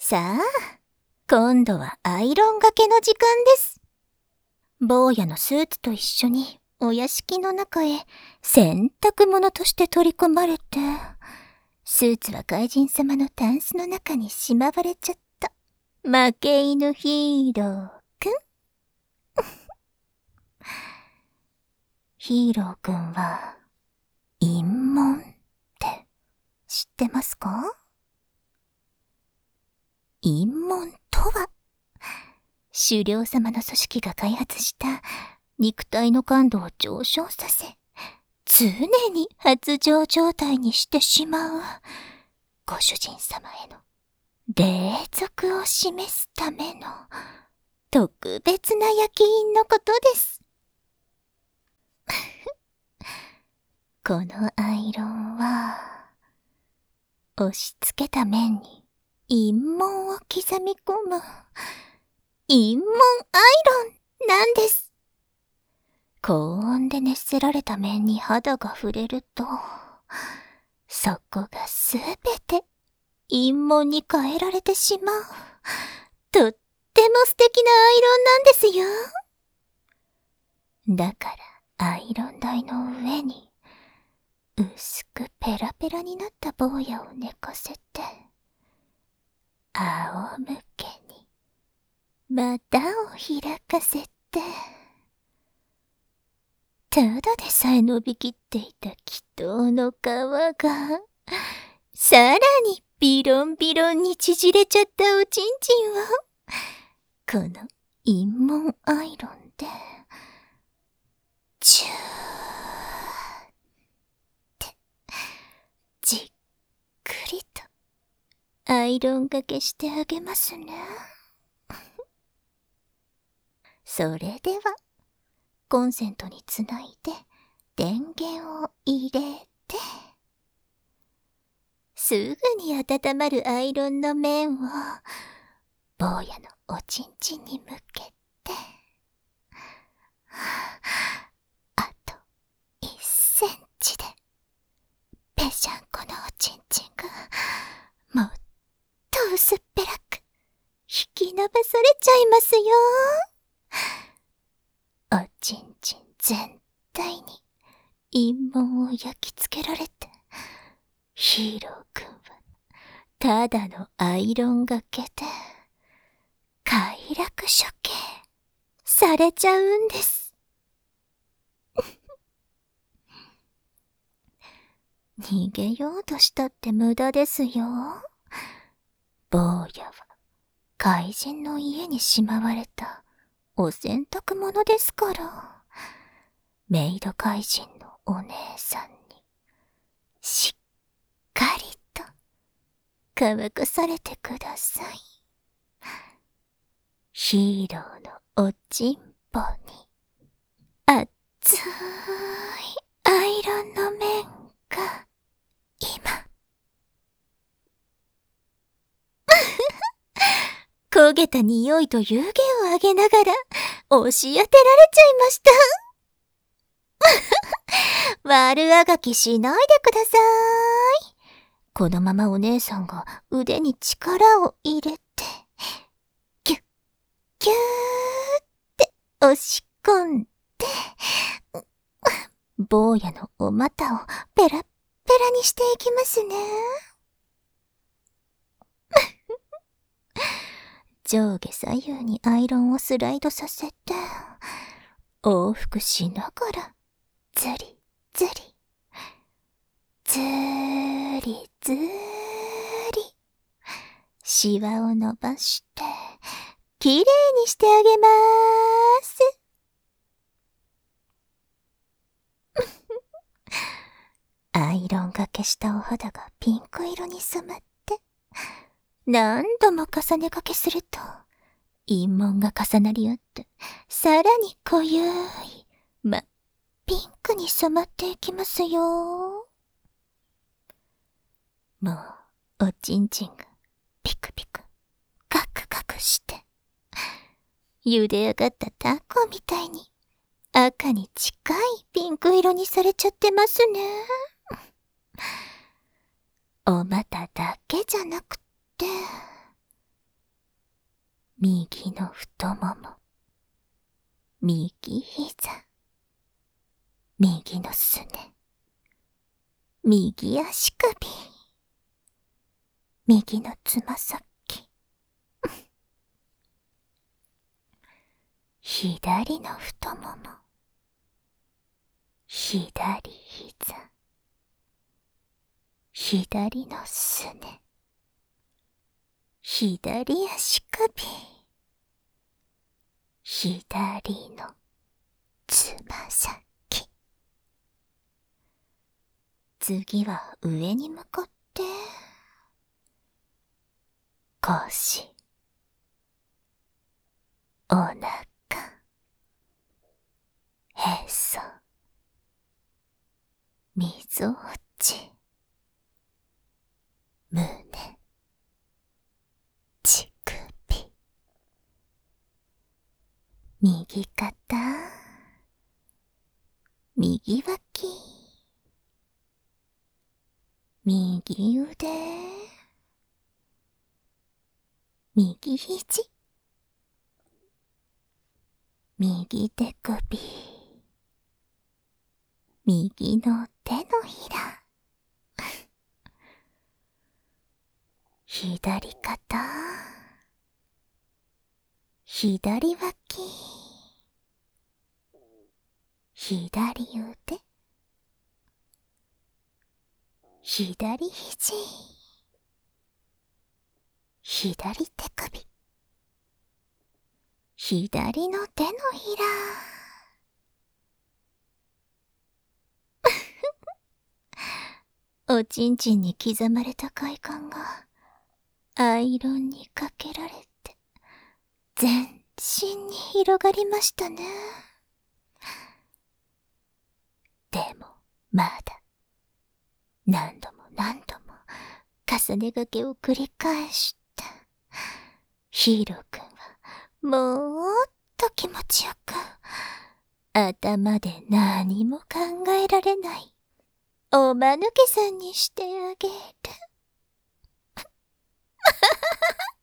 さあ、今度はアイロンがけの時間です。坊やのスーツと一緒にお屋敷の中へ洗濯物として取り込まれて、スーツは怪人様のタンスの中にしまわれちゃった。負け犬ヒーローくんヒーローくんは陰謀って知ってますか？陰謀とは、首領様の組織が開発した肉体の感度を上昇させ、常に発情状態にしてしまうご主人様への霊俗を示すための特別な焼き印のことです。このアイロンは、押し付けた面に陰謀を刻み込む陰謀アイロンなんです。高温で熱せられた面に肌が触れると、そこがすべて陰謀に変えられてしまう。とっても素敵なアイロンなんですよ。だからアイロン台の上に薄くペラペラになった坊やを寝かせて、仰向けに股を開かせて、ただでさえ伸びきっていた祈祷の皮が、さらにビロンビロンに縮れちゃったおちんちんを、この陰謀アイロンで、ジューってじっくりとアイロンがけしてあげますね。それではコンセントにつないで電源を入れて、すぐに温まるアイロンの面を坊やのおちんちんに向けて、あと1センチでぺしゃんこのおちんちんがもっと薄っぺらく引き伸ばされちゃいますよ。おちんちん全体に陰謀を焼き付けられて、ヒーローくんはただのアイロンがけで快楽処刑されちゃうんです。逃げようとしたって無駄ですよ。坊やは怪人の家にしまわれたお洗濯物ですから、メイド怪人のお姉さんにしっかりと乾かされてください。ヒーローのおちんぽに熱いアイロンの面が今焦げた匂いと湯気を上げながら押し当てられちゃいました。悪あがきしないでください。このままお姉さんが腕に力を入れて、ギュッギューって押し込んで、坊やのお股をペラッペラにしていきますね。上下左右にアイロンをスライドさせて、往復しながら、ズリズリ、ズリズリ、シワを伸ばして、きれいにしてあげまーす。アイロンがけしたお肌がピンク色に染まって、何度も重ねがけすると、陰紋が重なり合って、さらに濃ゆい、ピンクに染まっていきますよ。もう、おちんちんが、ピクピク、カクカクして、茹で上がったタコみたいに、赤に近いピンク色にされちゃってますね。お股だけじゃなくって、 右の太もも、右膝、右のすね、右足首、右のつま先、左の太もも、左膝、左のすね、左足首、左のつま先。次は上に向かって、腰、お腹、へそ、みぞおち、胸、乳首、右肩、右脇、右腕、右肘、右手首、右の手のひら、左肩、左脇、左腕、左肘、左手首、左の手のひら。おちんちんに刻まれた快感がアイロンにかけられて全身に広がりましたね。でもまだ何度も何度も重ねがけを繰り返してヒーローくんはもっと気持ちよく頭で何も考えられないおまぬけさんにしてあげる。